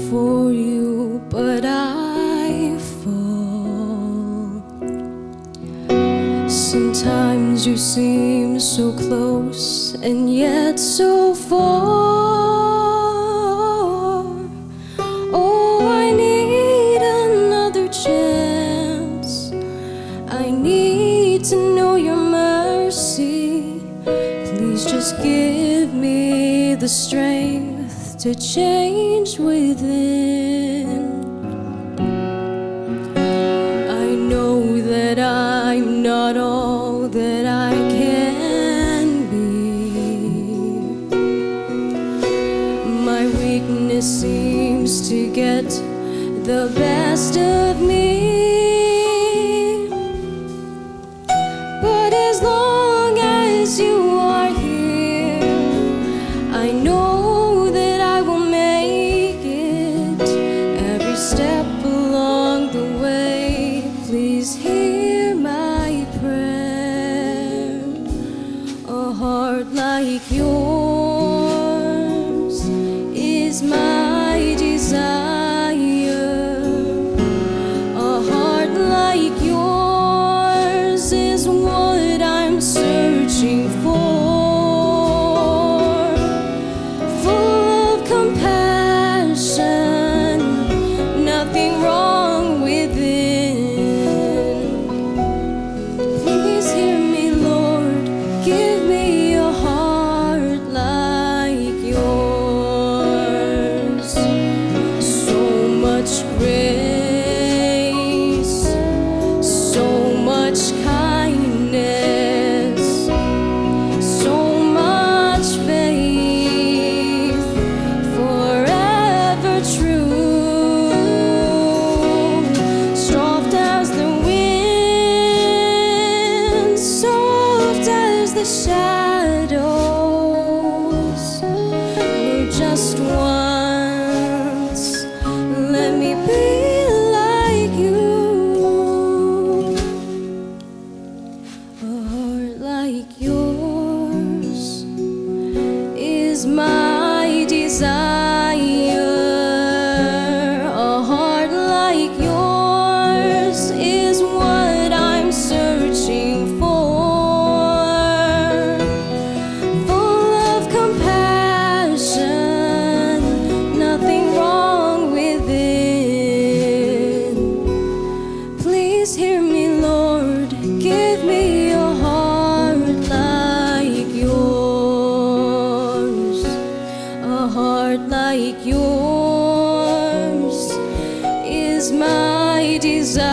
for you, but I fall. Sometimes you seem so close and yet so far. Oh, I need another chance. I need to know your mercy. Please just give me the strength to change within. I know that I'm not all that I can be. My weakness seems to get the best of me. But as long as you are here, I know that I will make it. Every step along the way, please hear my prayer. A heart like yours is my desire. A heart like yours is what I'm searching for. Full of compassion, nothing wrong within. Please hear me, Lord, give me a heart like yours. So much grace, so much kindness, so much faith, forever true. Soft as the wind, soft as the shadows. Lord, just once, let me be like you. A heart like yours is my desire. A heart like yours is what I'm searching for. Full of compassion, nothing wrong within. Please hear me, Lord, give me a heart like yours. A heart like yours is my desire.